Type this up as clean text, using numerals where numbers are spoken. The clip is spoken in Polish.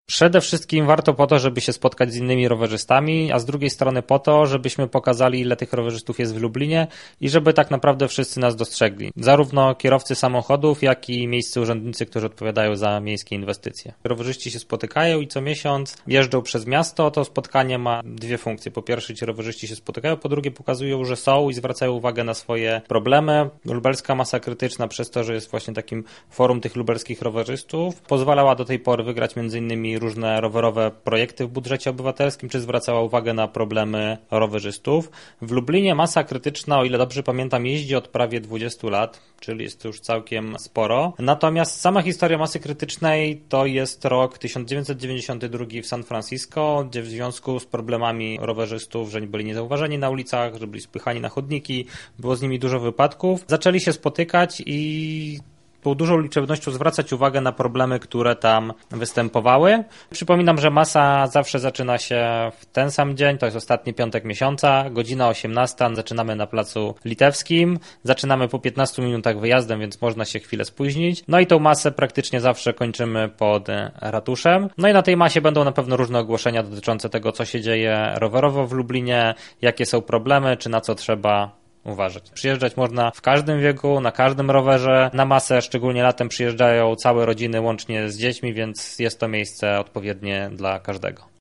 Przede wszystkim warto po to, żeby się spotkać z innymi rowerzystami, a z drugiej strony po to, żebyśmy pokazali, ile tych rowerzystów jest w Lublinie i żeby tak naprawdę wszyscy nas dostrzegli. Zarówno kierowcy samochodów, jak i miejscy urzędnicy, którzy odpowiadają za miejskie inwestycje. Rowerzyści się spotykają i co miesiąc jeżdżą przez miasto. To spotkanie ma dwie funkcje. Po pierwsze, ci rowerzyści się spotykają, po drugie pokazują, że są i zwracają uwagę na swoje problemy. Lubelska Masa Krytyczna przez to, że jest właśnie takim forum tych lubelskich rowerzystów, pozwalała do tej pory wygrać m.in. różne rowerowe projekty w budżecie obywatelskim, czy zwracała uwagę na problemy rowerzystów. W Lublinie Masa Krytyczna, o ile dobrze pamiętam, jeździ od prawie 20 lat, czyli jest to już całkiem sporo. Natomiast sama historia Masy Krytycznej to jest rok 1992 w San Francisco, gdzie w związku z problemami rowerzystów, że byli niezauważeni na ulicach, że byli spychani na chodniki, było z nimi dużo wypadków, zaczęli się spotykać i tą dużą liczebnością zwracać uwagę na problemy, które tam występowały. Przypominam, że masa zawsze zaczyna się w ten sam dzień, to jest ostatni piątek miesiąca, godzina 18, zaczynamy na Placu Litewskim, zaczynamy po 15 minutach wyjazdem, więc można się chwilę spóźnić. No i tą masę praktycznie zawsze kończymy pod ratuszem. No i na tej masie będą na pewno różne ogłoszenia dotyczące tego, co się dzieje rowerowo w Lublinie, jakie są problemy, czy na co trzeba uważać. Przyjeżdżać można w każdym wieku, na każdym rowerze. Na masę, szczególnie latem, przyjeżdżają całe rodziny łącznie z dziećmi, więc jest to miejsce odpowiednie dla każdego.